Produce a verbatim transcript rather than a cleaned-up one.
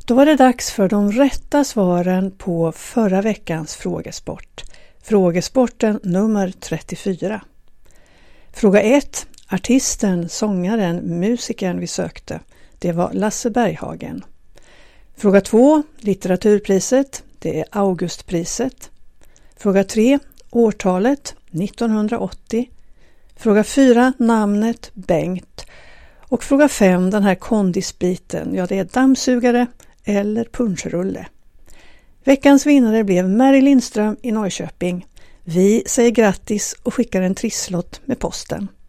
Då var det dags för de rätta svaren på förra veckans frågesport. Frågesporten nummer trettiofyra. Fråga ett. Artisten, sångaren, musikern vi sökte. Det var Lasse Berghagen. Fråga två. Litteraturpriset. Det är Augustpriset. Fråga tre. Årtalet nittonhundraåttio. Fråga fyra. Namnet Bengt. Och fråga fem. Den här kondisbiten. Ja, det är dammsugare eller punschrulle. Veckans vinnare blev Mary Lindström i Norrköping. Vi säger grattis och skickar en trisslott med posten.